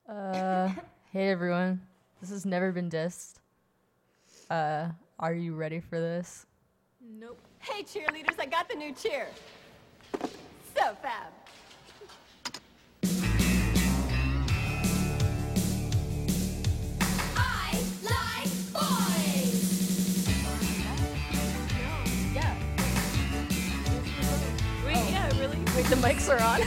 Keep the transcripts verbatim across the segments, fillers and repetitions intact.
Uh, hey everyone. This has never been dissed. Uh, are you ready for this? Nope. Hey cheerleaders, I got the new cheer. So fab. I like boys. Yeah. Wait, Oh. yeah, really? Wait, the mics are on?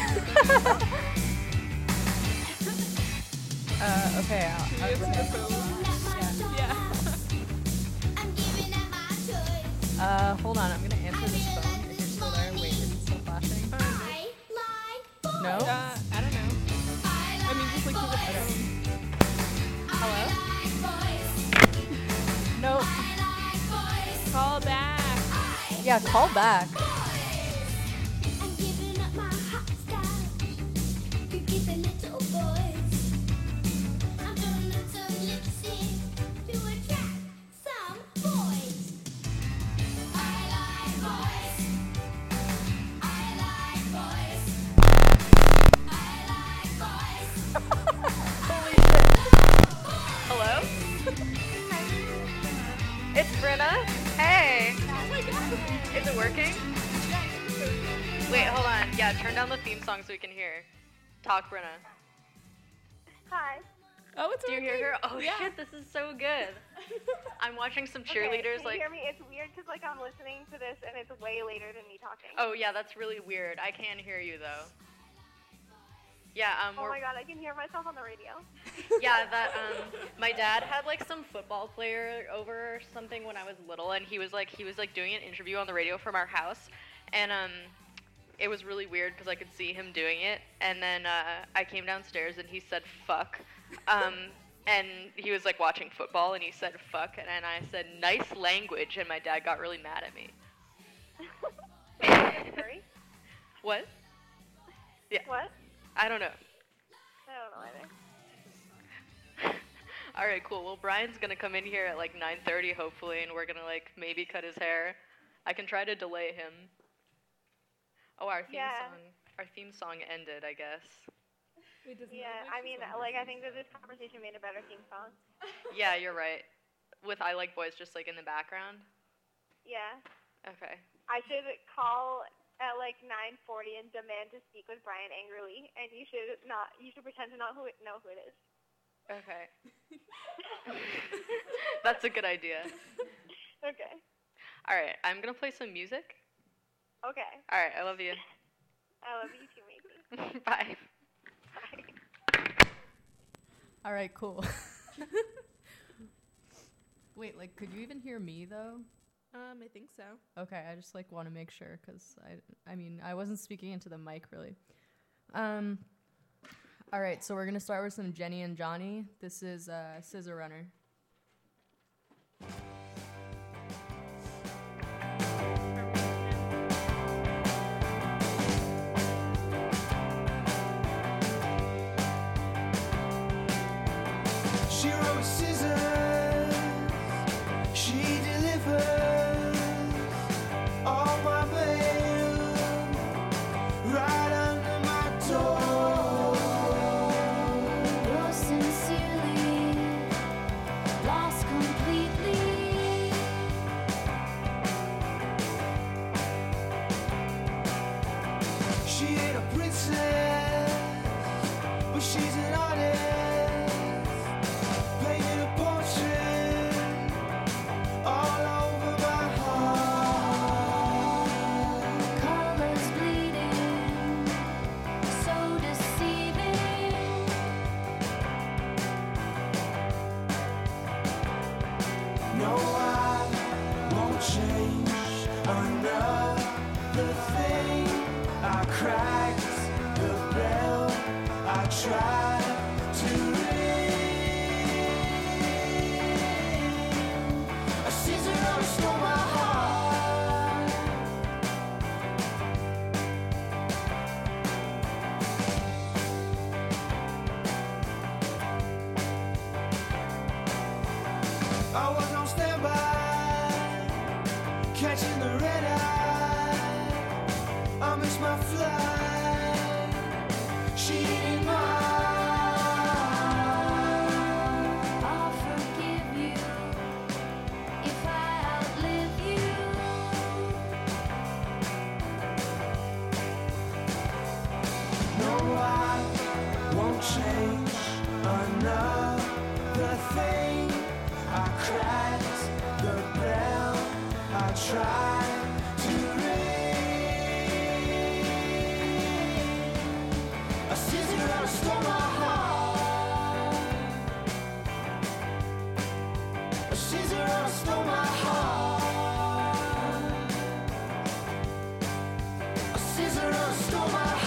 uh, okay. I'll, Do we I'll, have some echo? Yeah. I'm giving up my choice. uh, hold on. I'm gonna answer this phone. If you're still there, wait, is it still flashing? I like boys. No? Uh, I don't know. I I mean, just like like the boys. Hello? I like boys. No. I like boys. Call back. I Yeah, call back. boys. I'm giving up my hot style. You get the little boys. I'm gonna turn lip sync to attract some boys. I like boys. I like boys. I like boys. Holy shit. Hello? It's Brenna. Hey. Oh my god. Is it working? Wait, hold on. Yeah, turn down the theme song so we can hear. Talk, Brenna. Hi. Oh, it's Do you hear her? Oh Yeah. shit, this is so good. I'm watching some Okay, cheerleaders can like. you hear me? It's weird because like I'm listening to this and it's way later than me talking. Oh yeah, that's really weird. I can hear you though. Yeah, um, Oh we're, my god, I can hear myself on the radio. yeah, that um, my dad had like some football player over or something when I was little, and he was like he was like doing an interview on the radio from our house, and um, it was really weird because I could see him doing it, and then uh, I came downstairs and he said fuck, um, and he was like watching football and he said fuck, and then I said nice language, and my dad got really mad at me. Sorry? What? Yeah, What? I don't know. I don't know either. All right, cool. Well, Brian's gonna come in here at like nine thirty, hopefully, and we're gonna like maybe cut his hair. I can try to delay him. Oh, our theme Yeah. song. Our theme song ended, I guess. Wait, doesn't Yeah, that I make mean, sense? like I think that this conversation made a better theme song. Yeah, you're right. With I Like Boys just like in the background. Yeah. Okay. I should call at like nine forty and demand to speak with Brian angrily, and you should not. You should pretend to not who it, know who it is. Okay. That's a good idea. Okay. All right, I'm gonna play some music. Okay. All right, I love you. I love you too, maybe. Bye. Bye. All right, cool. Wait, like, could you even hear me though? Um, I think so. Okay, I just like want to make sure because I, I mean, I wasn't speaking into the mic really. Um, all right, so we're gonna start with some Jenny and Johnny. This is uh, Scissor Runner. She wrote scissors, she delivered all my mail right under my door. Yours sincerely, lost completely. She ain't a princess, but she's an artist, painting a portrait all over my heart. Colors bleeding, so deceiving. No, I won't change another thing. I cracked the bell, I tried to ring. A scissor runner stole my heart. I was on standby, catching the red eye. I missed my flight. She didn't mind. change another thing. I cracked the bell, I tried to ring. A scissor and stole my heart. A scissor and stole my heart. A scissor and stole my heart.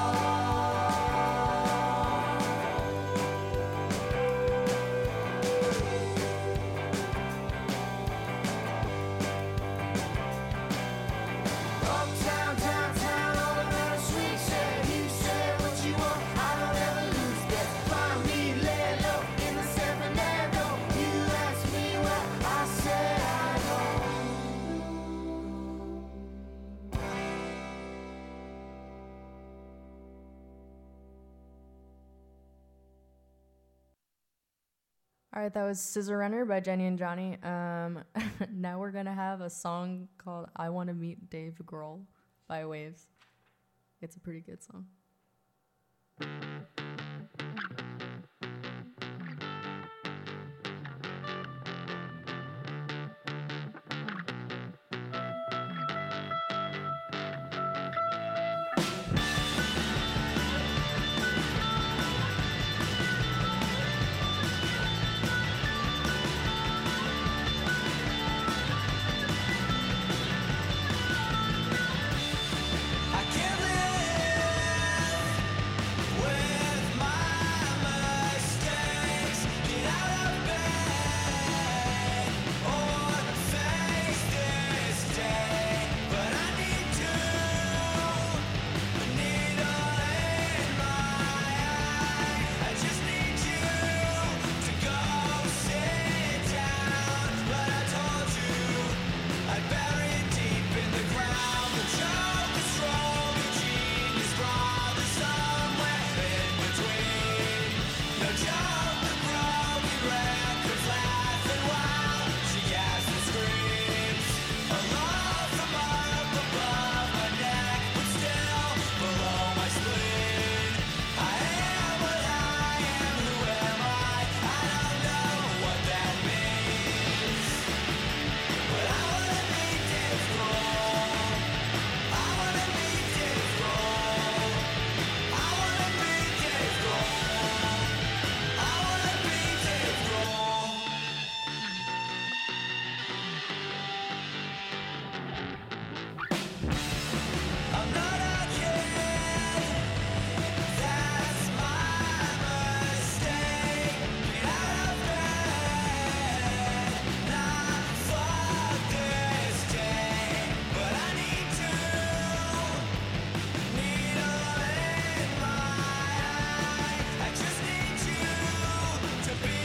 Uptown, downtown, all around the street, said you said what you want. I don't ever lose that. Find me, lay low in the San Fernando. You asked me what I said, I know. All right, that was Scissor Runner by Jenny and Johnny. Um, now we're gonna have a song called "I Want to Meet Dave Grohl" by Waves. It's a pretty good song. I can't live with my mistakes. Get out of bed or face this day. But I need to, a needle in my eye. I just need you to go sit down. But I told you I'd bury it deep in the ground. The joke is strong, the genius probably somewhere in between. No joke, the broken records laughing while she gasps and screams. A love from up above my neck, but still below my spleen. I am what I am, who am I? I don't know what that means. But I wanna meet Dave Grohl. I wanna meet Dave Grohl. I wanna meet Dave Grohl. I wanna meet Dave Grohl. I'm not a kid. That's my mistake. Get out of bed. Not fuck this day. But I need to. Needle in my eye. I just need you to be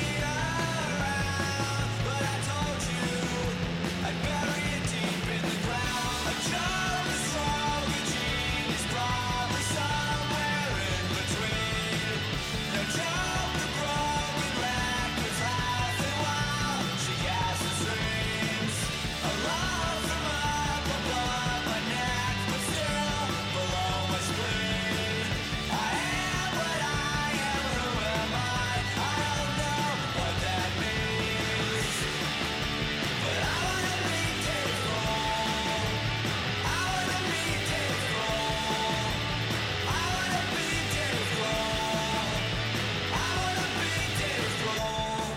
around. But I told you I'd bury it deep in the ground. A joke is strong, a genius probably somewhere in between. No joke, the broken records laughing while she gasps and screams. A love from up above my neck, but still below my spleen. I am what I am, who am I? I don't know what that means. But I wanna meet Dave Grohl. I wanna meet Dave Grohl. I wanna meet Dave Grohl. I wanna meet Dave Grohl.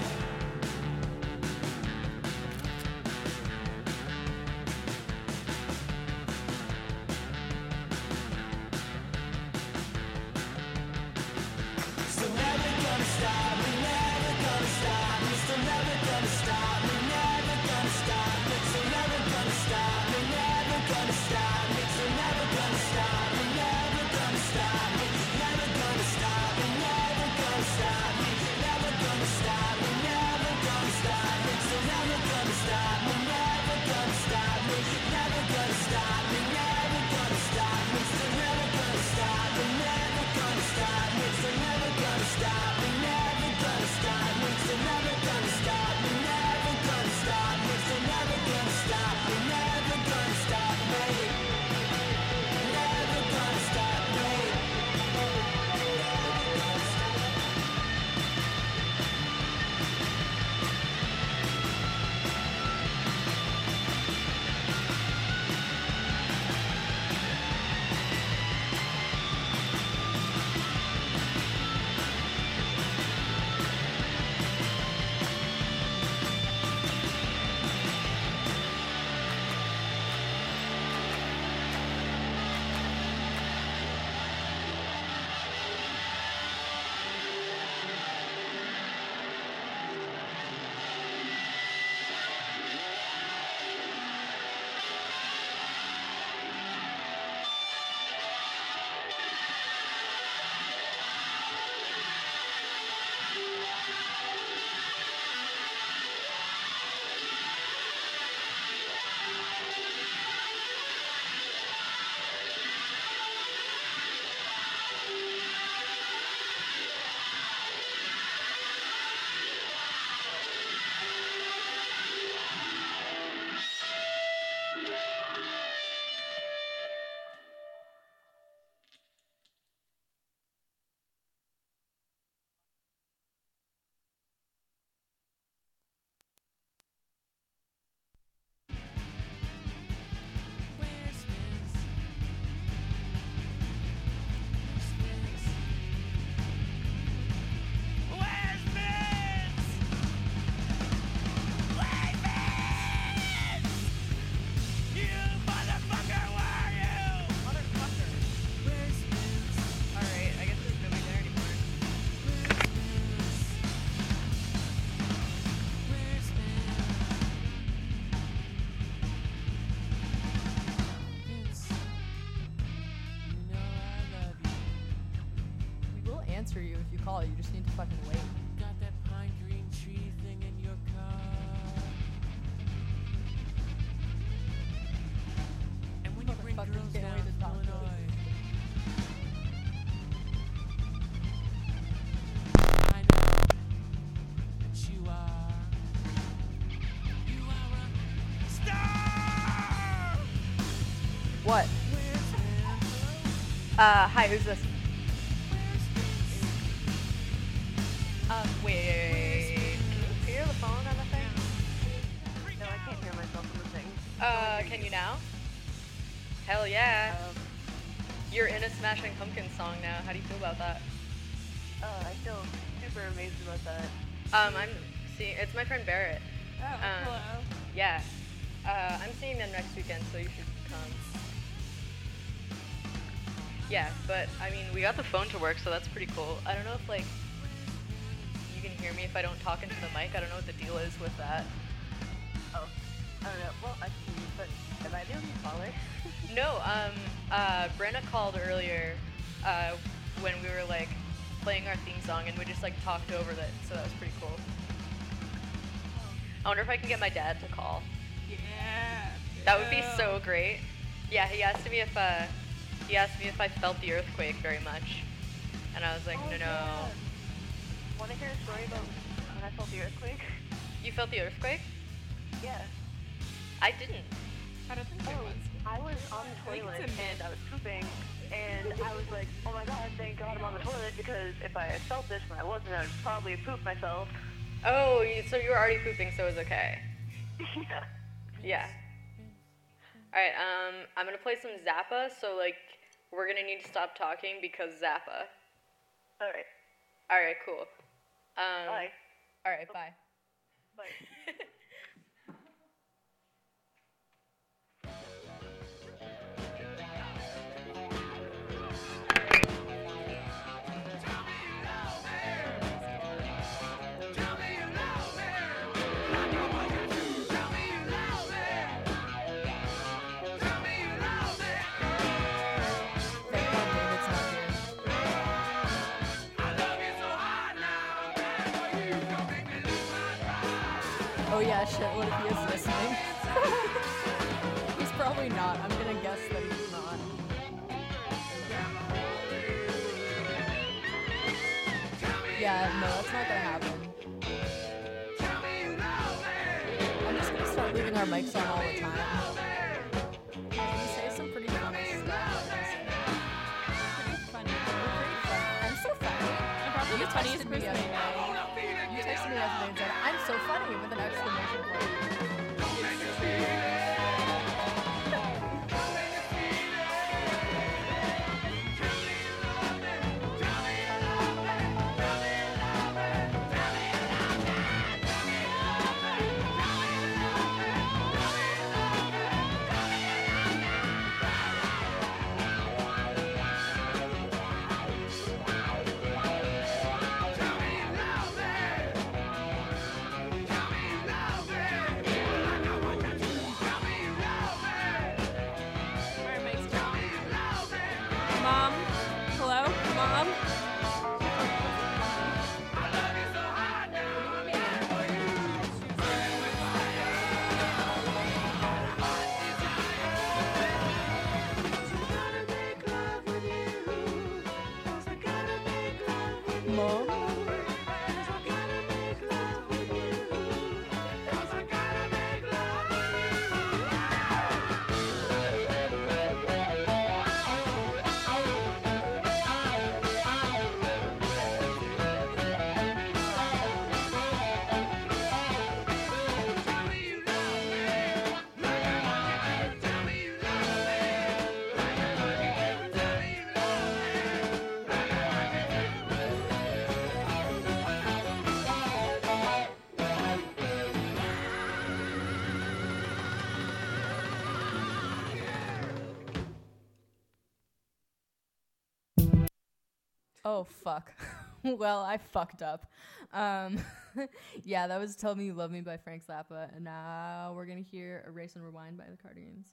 Still never gonna stop me, never gonna stop me. Still never gonna stop me, never gonna stop me. Still never gonna stop me, never gonna stop me. Still never gonna stop me, never gonna stop me. Never gonna stop me, never gonna stop me. Never gonna stop me, never gonna stop me. Still never gonna stop me, never gonna stop me. Never gonna stop me, never gonna stop me. Still never gonna stop me, never gonna stop me. Still never gonna stop me, never answer you if you call. You just need to fucking wait. Got that pine green tree thing in your car. And when you bring Motherfuckers girls can't down wait to from talk to us. Illinois, I know that you are. You are a star. What? Where's Amber? Uh, hi, who's this? Um, wait, can you hear the phone on the thing? No, I can't hear myself in the thing. Uh, can you now? Hell yeah. You're in a Smashing Pumpkins song now. How do you feel about that? Uh, I feel super amazed about that. Um, I'm seeing, it's my friend Barrett. Oh, Um, hello. Yeah. Uh, I'm seeing them next weekend, so you should come. Yeah, but, I mean, we got the phone to work, so that's pretty cool. I don't know if, like, you can hear me if I don't talk into the mic. I don't know what the deal is with that. Oh, I don't know. Well, I can, but am I the only caller? No, um, uh, Brenna called earlier, uh, when we were, like, playing our theme song, and we just, like, talked over that, so that was pretty cool. I wonder if I can get my dad to call. Yeah. That would be so great. Yeah, he asked me if, uh, he asked me if I felt the earthquake very much. And I was like, no, no. Want to hear a story about when I felt the earthquake? You felt the earthquake? Yeah. I didn't. I don't think Oh, it was. I was on the I think toilet it's a and I was pooping, and I was like, oh my god, thank god I'm on the toilet, because if I had felt this when I wasn't, I would probably have pooped myself. Oh, you, so you were already pooping, so it was okay. Yeah. Yeah. Alright, um, I'm gonna play some Zappa, so, like, we're gonna need to stop talking because Zappa. Alright. Alright, cool. Um, Bye. Alright, bye. Bye. Thank God David's not here. Oh yeah, shit, what if he is listening? He's probably not. I'm gonna guess that he's not. Yeah, no, that's not gonna happen. I'm just gonna start leaving our mics on all the time. We say some pretty funny stuff. Pretty funny. We're pretty funny. I'm so funny. I'm probably You the funniest texted me person I yesterday. know. You texted me yesterday and said, I'm so funny with an exclamation point. Alright, Mike's down. Mom? Hello? Mom? Mom? Oh, fuck. Well, I fucked up. Um, yeah, that was Tell Me You Love Me by Frank Zappa. And now we're going to hear Erase and Rewind by the Cardigans.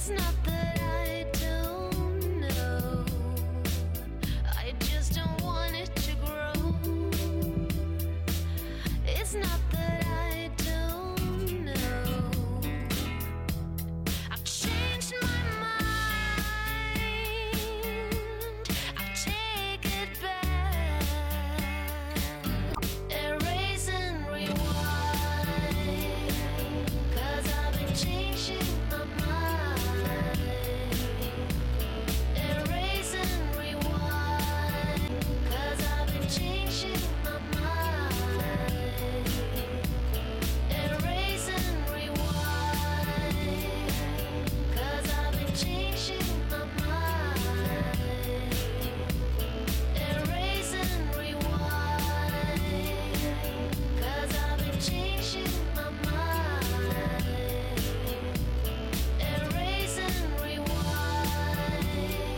It's not that I don't know, I just don't want it to grow. It's not that I don't know, I've changed my mind, I'll take it back, erase and rewind, 'cause I've been changing my mind, erase and rewind, 'cause I've been changing my mind, erase and rewind, 'cause I've been changing my mind, erase and rewind, 'cause I've been changing my mind, erase and rewind.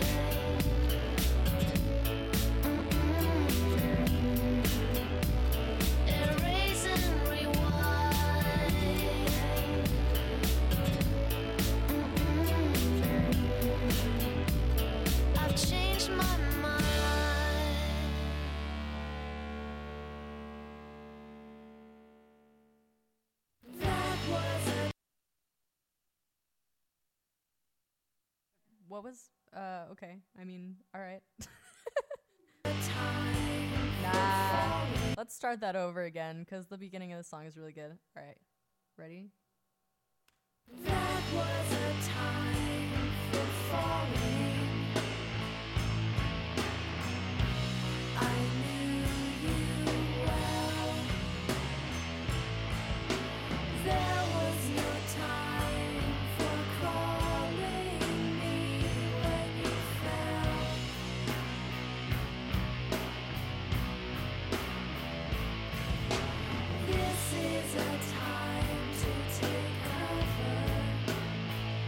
Erase and rewind. I've changed my mind. That was a What was? Uh, okay. I mean, all right. time. Nah. Let's start that over again because the beginning of the song is really good. All right. Ready? That was a time for falling. I knew you well. There was no time for calling me when you fell. This is a time to take cover.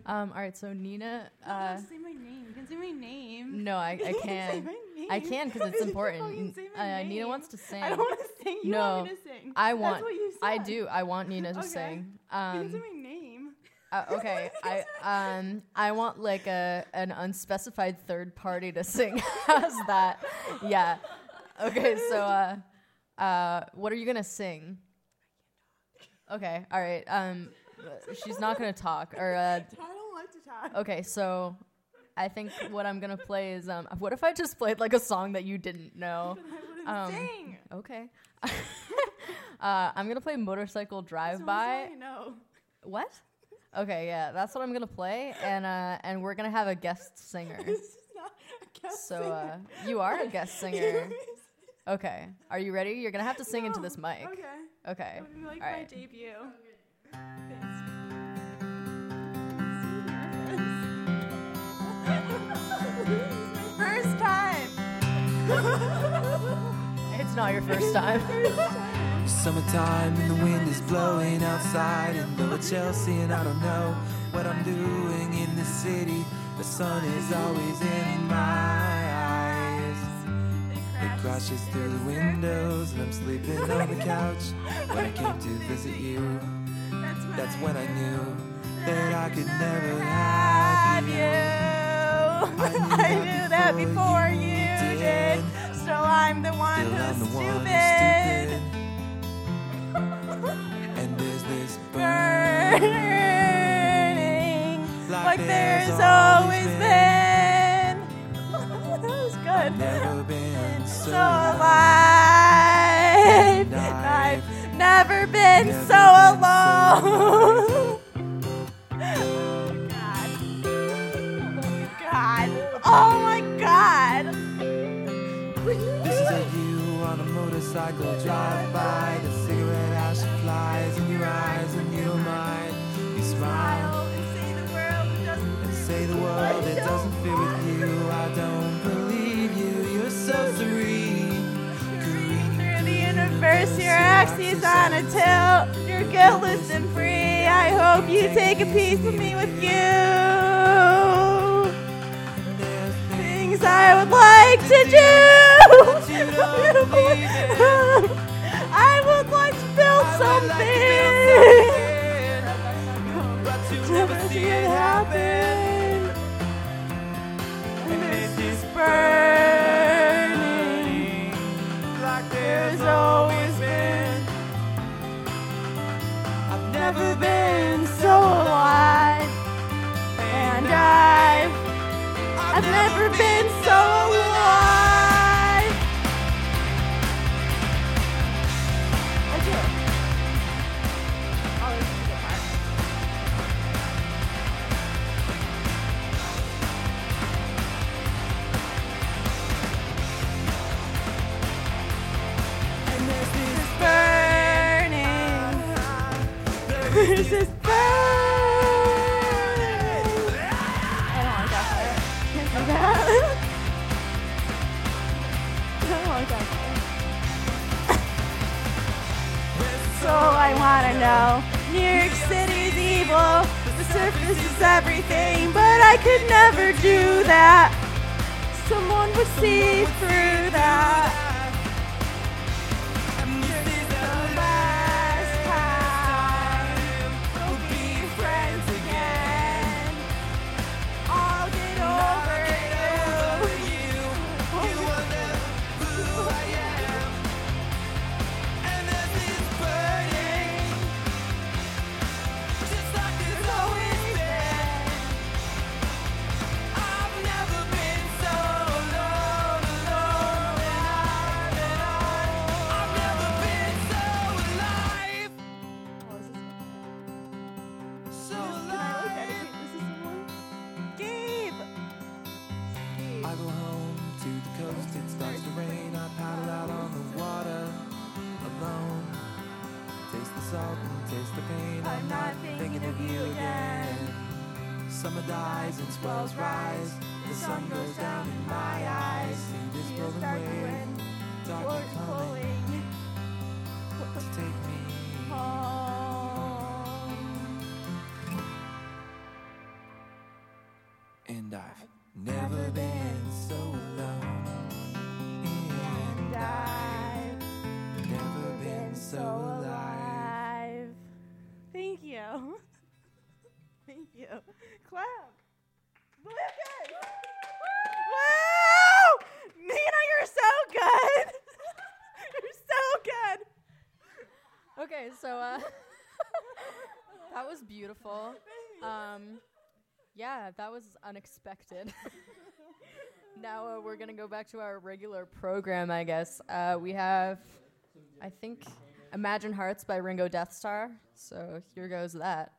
Um, all right, so Nina. Uh, say my name. You can say my name. no, I, I Say can. my name. I can because it's You important. fucking say my Uh, name. Nina wants to sing. I don't want to sing. You No, want me to sing. I That's want. what you I said. do. I want Nina to Okay. sing. You can say Um, my name. uh, okay. I um I want like a an unspecified third party to sing. How's that? Yeah. Okay. So uh, uh, what are you gonna sing? Okay. All right. Um, she's not gonna talk. Or uh, I don't like to talk. okay. So I think what I'm gonna play is um. What if I just played like a song that you didn't know? I wouldn't Um, sing. Okay. uh, I'm gonna play Motorcycle Drive So By. sorry, no. What? Okay, yeah, that's what I'm gonna play, and uh, and we're gonna have a guest singer. This is not a guest So singer. uh, you are a guest singer. Okay, are you ready? You're gonna have to sing into No. this mic. Okay. Okay. It would be like All my right. debut. First time. It's not your first time. Summertime and the wind is blowing outside and though it's Chelsea and I don't know what I'm doing in the city. The sun is always in my eyes. It crashes through the windows and I'm sleeping on the couch. When I came to visit you, that's when I knew that I could never have you. I knew that before you did. Still, I'm the one Still I'm the who's one stupid. who's stupid. And there's this Burning like, like there's always been. That was good. Never been so, So alive. And And I've I've never been never so been alone. Oh my god. This is a you on a motorcycle drive by. The cigarette ash flies in your eyes and you don't mind. You smile And say the world doesn't and say the world it doesn't fit with you. I don't believe you. You're so serene. Careening through the universe, your axis on a tilt. You're guiltless and free. I hope you take a piece of me with you. There's Things I would like to do. you don't believe in. I would like to build I would like something. to build something, but you never see it happen. And this is burning like there's always been. I've Never been so alive, and I've I've never been so alive. Let's do it. Oh, this is a good part. And there's this burning. There's this burning. I don't like that part. Can't do that. I don't like that part. So I wanna know, New York City's evil. The surface is everything, but I could never do that. Someone would see through that. The last time we'll be friends again. I'll get over you. You wonder who I am. And there's this burning, just like it's always been. I've never been so alone, alone, and I've been on. I've never been so alive, so alive. Gabe! I go home to the coast, it starts to rain. I paddle out on the water alone. Taste the salt and taste the pain. I'm not thinking of you again. Summer dies and swells rise. The sun goes down in my eyes. See this rolling wave, darkly coming to take me. And I've never been so alone. And I've never been so alive. Thank you. Thank you. Clap. Lucas! Wow! Nina, you're so good. You're so good. Okay, so uh, that was beautiful. Um, yeah, that was unexpected. Now uh, we're gonna go back to our regular program, I guess. Uh, we have, I think, Imagine Hearts by Ringo Death Star. So here goes that.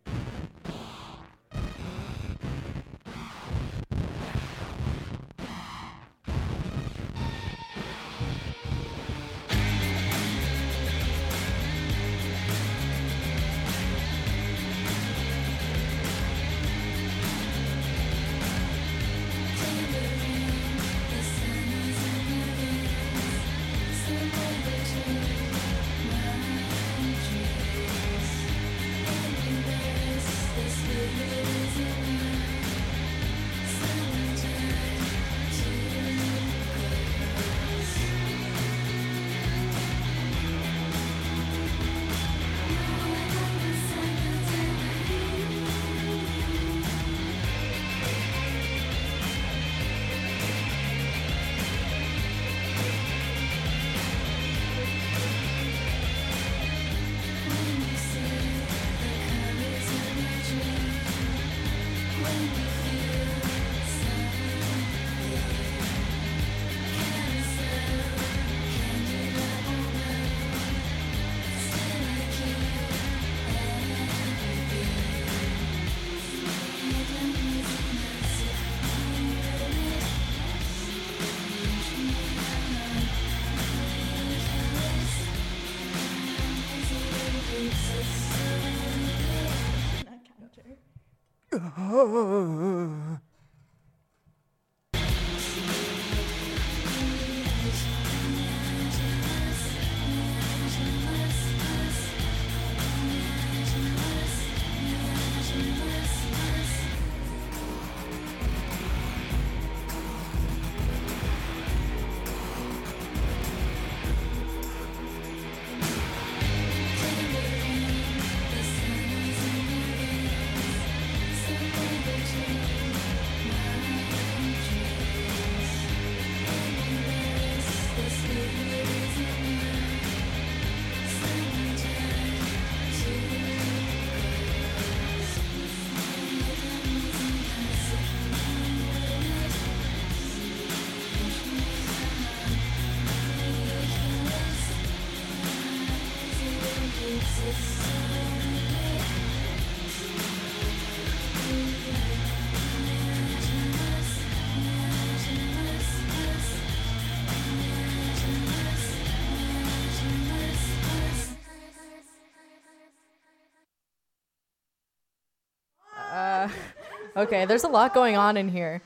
Uh, okay, there's a lot going on in here.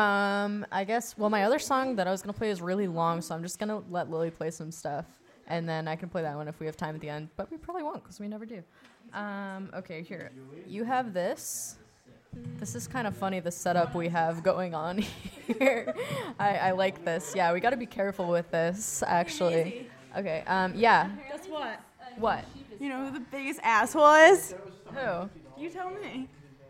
Um, I guess, well, my other song that I was going to play is really long, so I'm just going to let Lily play some stuff, and then I can play that one if we have time at the end, but we probably won't because we never do. Um, okay, here. You have this. This is kind of funny, the setup we have going on here. I, I like this. Yeah, we got to be careful with this, actually. Okay, um, yeah. Guess what? What? You know who the biggest asshole is? Who? You tell me.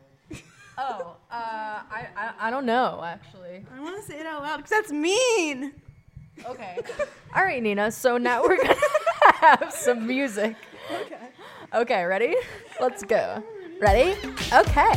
Oh, uh, I, I, I don't know, actually. I want to say it out loud because that's mean. Okay. All right, Nina. So now we're going to have some music. Okay. Okay, ready? Let's go. Ready? Okay.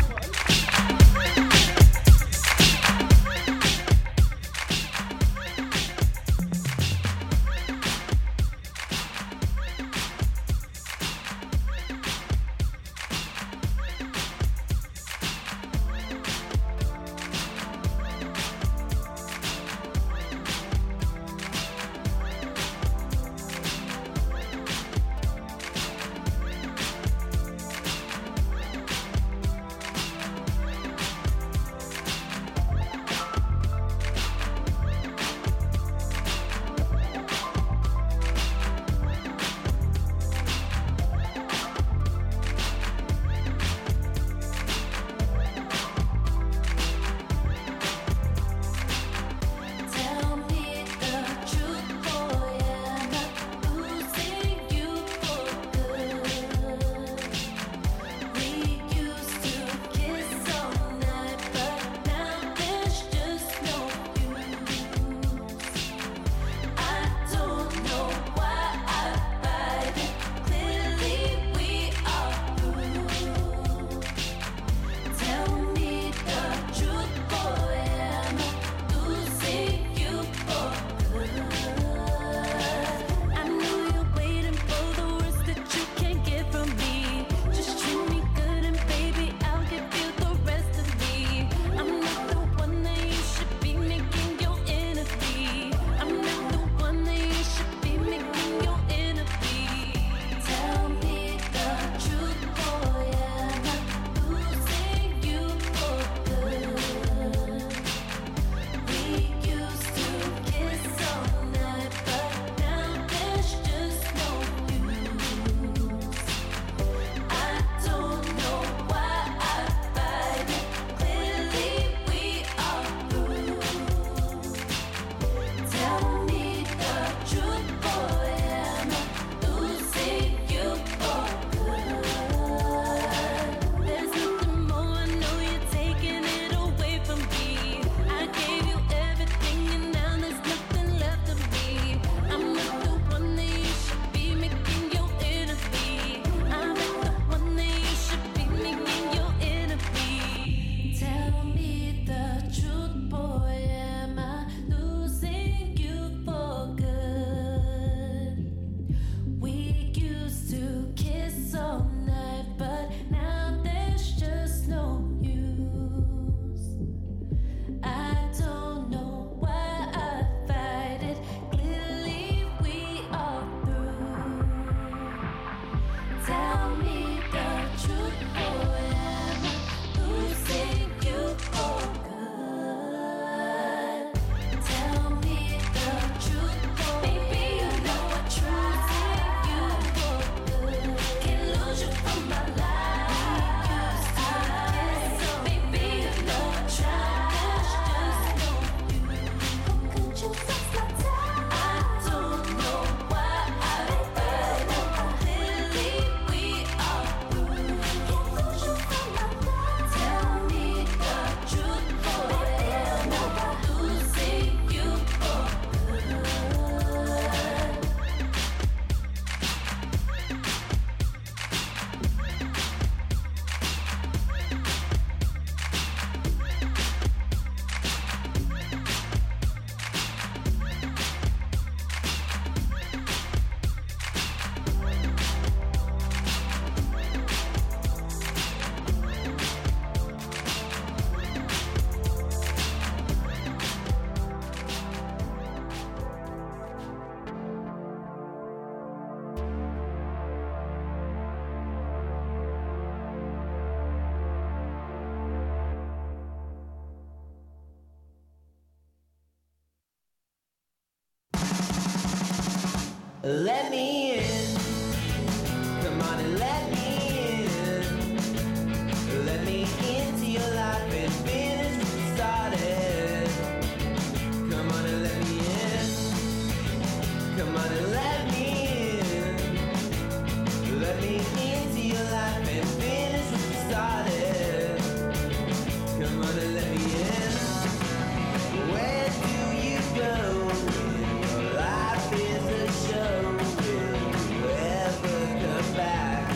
Let me in. Come on and let me in. Let me into your life and finish what you started. Come on and let me in. Come on and let me in. Let me into your life and finish what you started. Come on and let me in. Where do you go when your life is a show? Will you ever come back?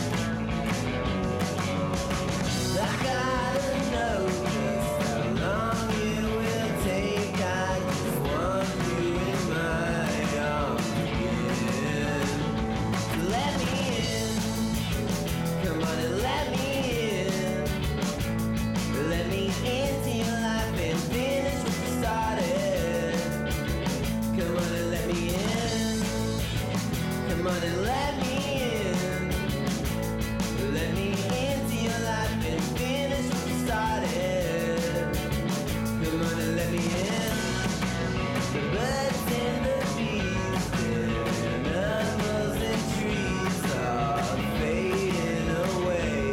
I gotta know just how long it will take. I just want you in my arms again. So let me in. Come on and let me in. Let me into your life and finish what you started. Come on and let me in. Come on and let me in. Let me into your life and finish what you started. Come on and let me in. The birds and the bees, the animals and trees are fading away.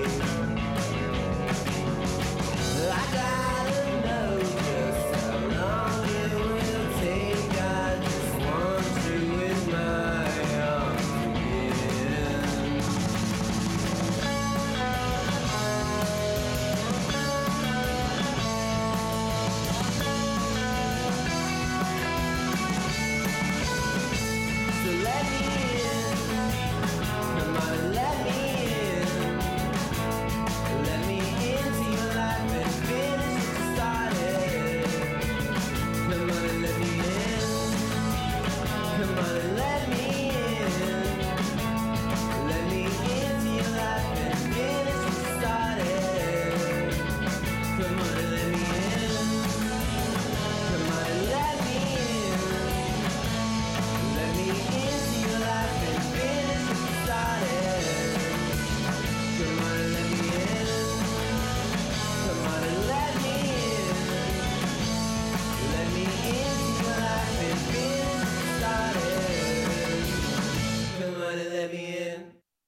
I gotta know just how long it will take. I just want you in my arms again. So let me in. Come on and let me in. Let me into your life and finish what you started. Come on and let me in. Come on and let me in. Let me into your life and finish what you started. Come on and let me in. Come on and let me in. Let me into your life and finish what you started. Come on and let me in. Come on and let me in. Let me into your life and finish what you started. Come on and let me in.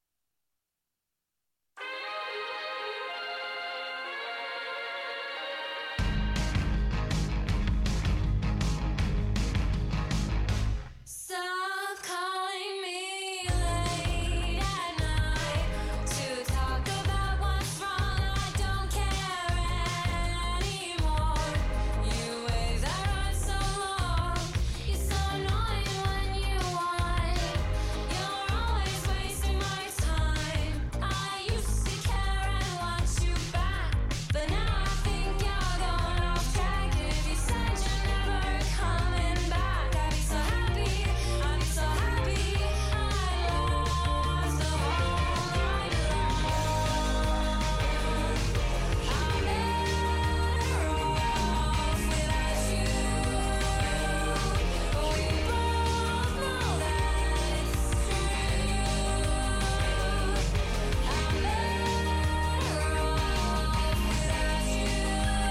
Stop calling me late at night to talk about what's wrong. I don't care anymore. You wait around so long. You're so annoying when you want. You're always wasting my time. I used to care and want you back, but now I think you're going off track. If you said you're never coming back, I'd be so happy. I'd be so happy. I'd last the whole night long. I'm better off without you. We both know that it's true. I'm better off without you.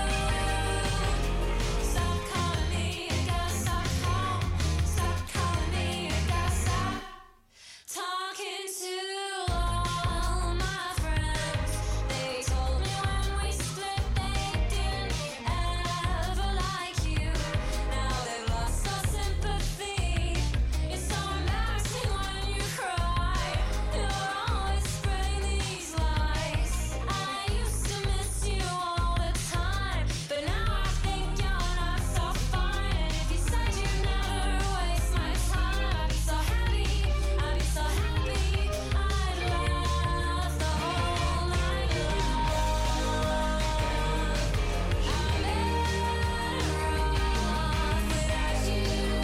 Stop calling me, I gotta stop calling. Stop calling me, I gotta stop talking to all my friends. They told me when we split they didn't ever like you. Now they've lost all sympathy. It's so embarrassing when you cry. You're always spreading these lies. I used to miss you all the time, but now I think you're not so fine. And if you said you'd never waste my time, I'd be so happy. I'd be so happy. I'd last the whole night long. I'm better off without you.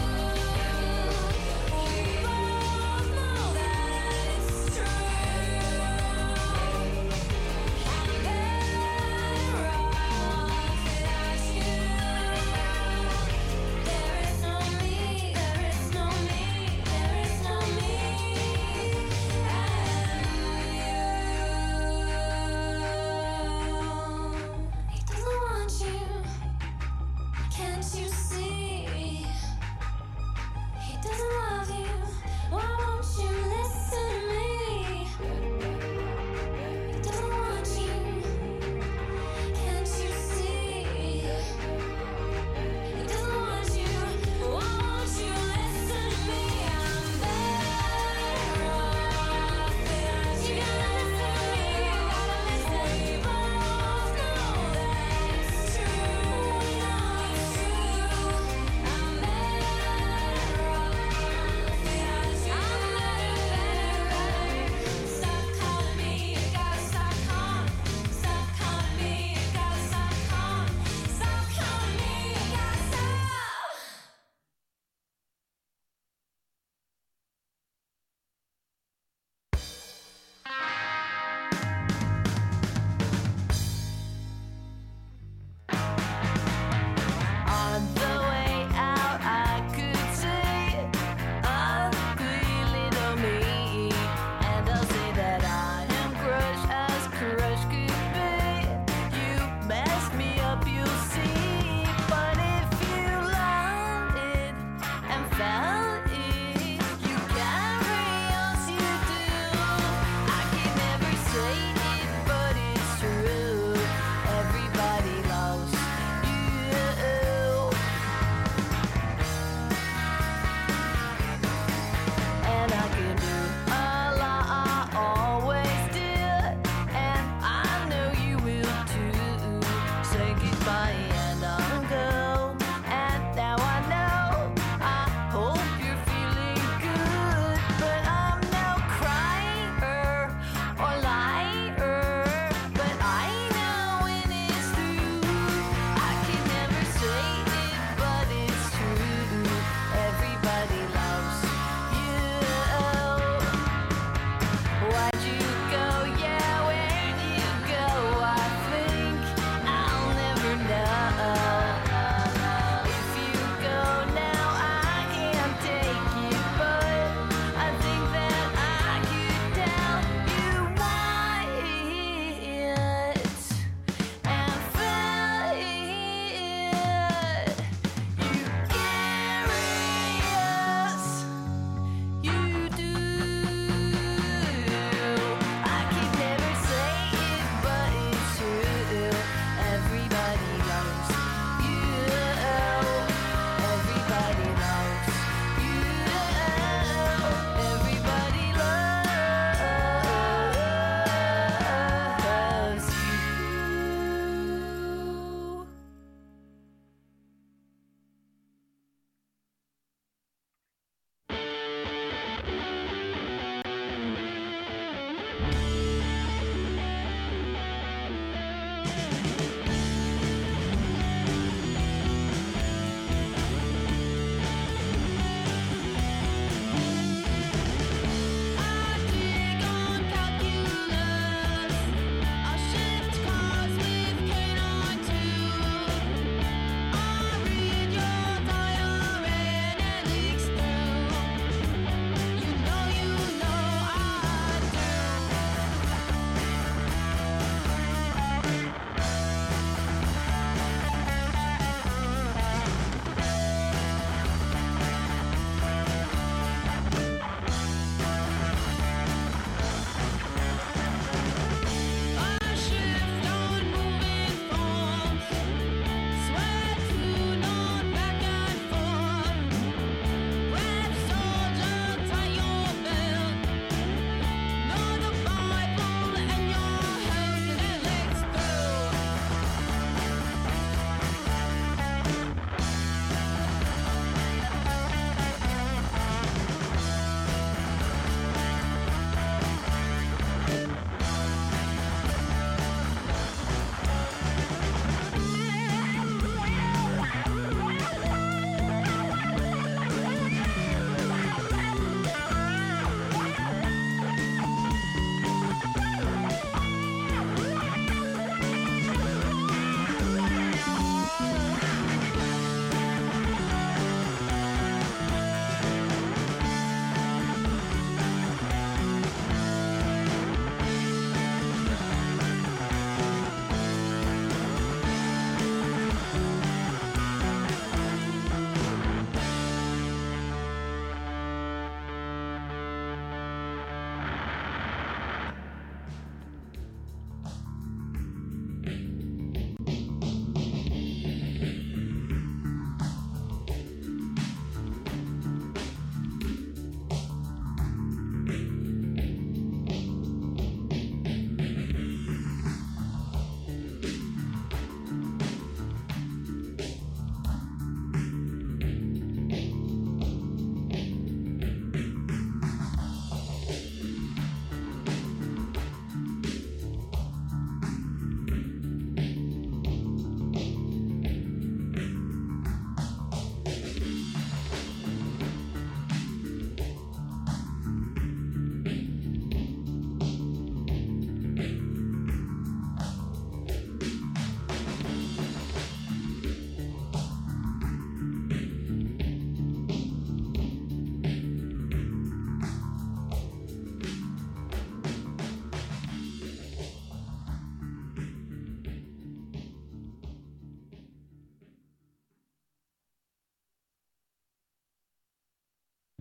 We both know that it's true. I'm better off without you. There is no me, there is no me, there is no me and you. He doesn't want you, can't you see? He doesn't love you, why won't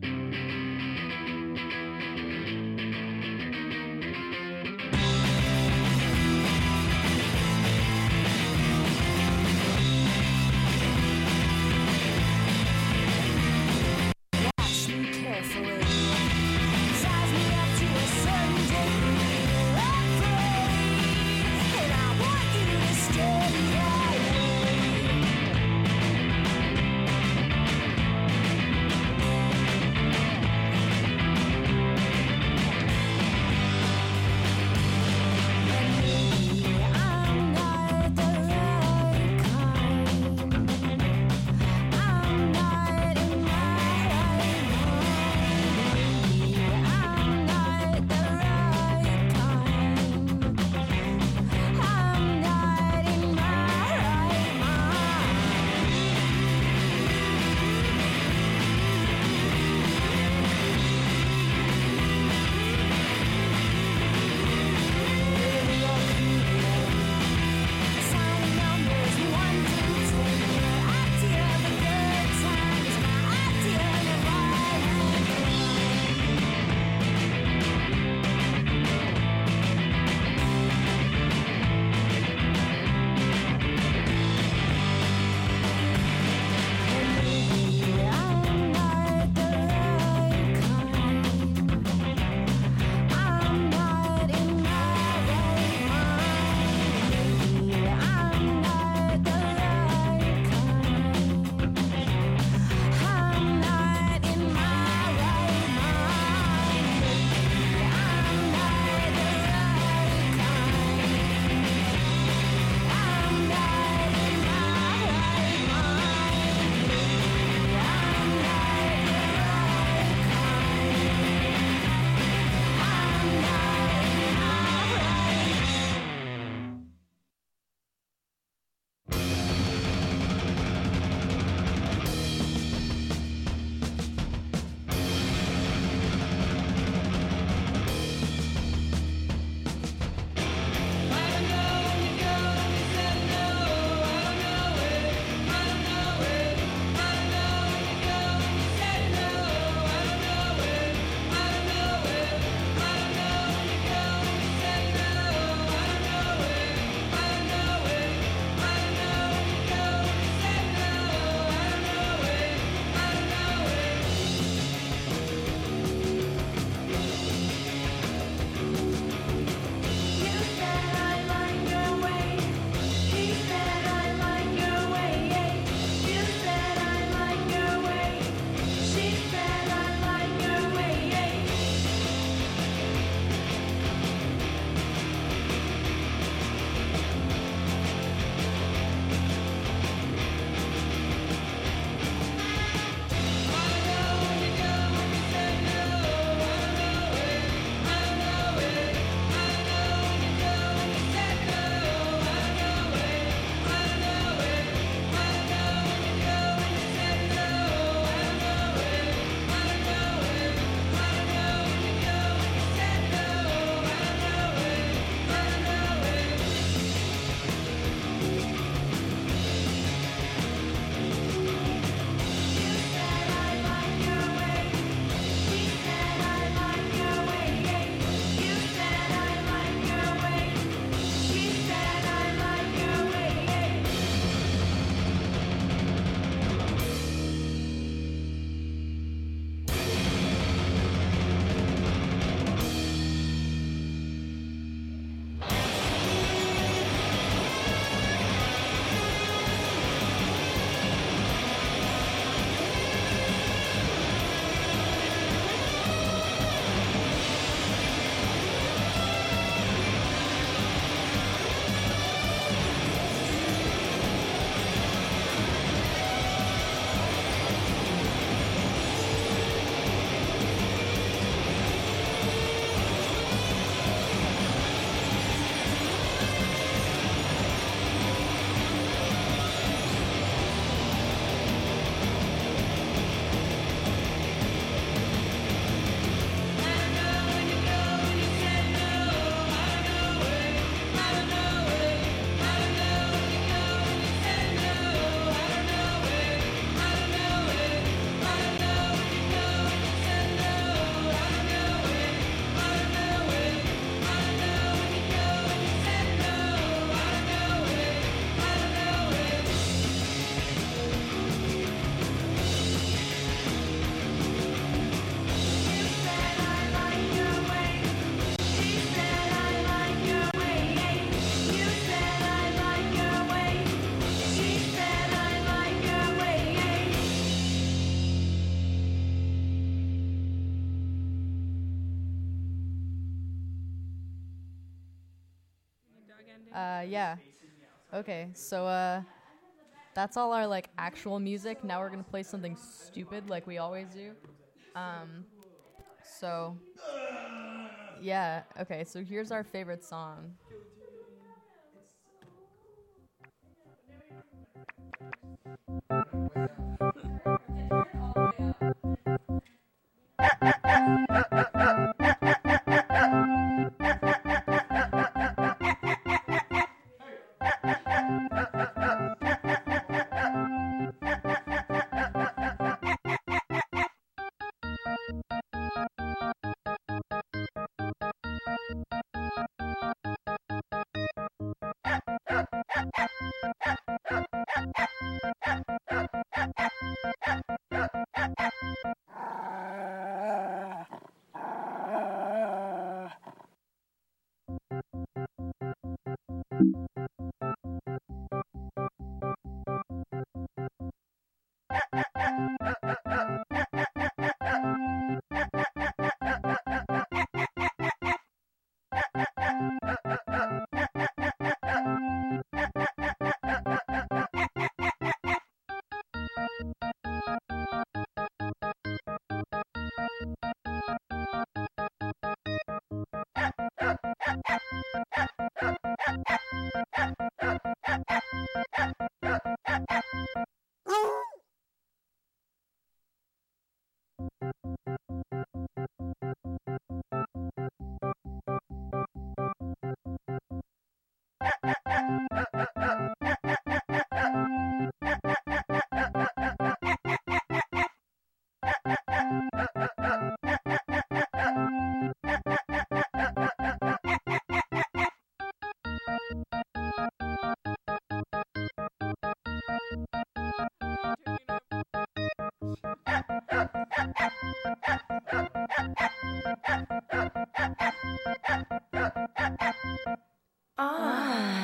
Watch me carefully. Size me up to a certain degree. I'm free, and I want you to stay that way. Uh, yeah. Okay, so uh, that's all our like actual music. Now we're gonna play something stupid like we always do. Um, so yeah. Okay, so here's our favorite song.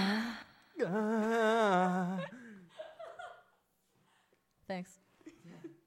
Ah. Thanks.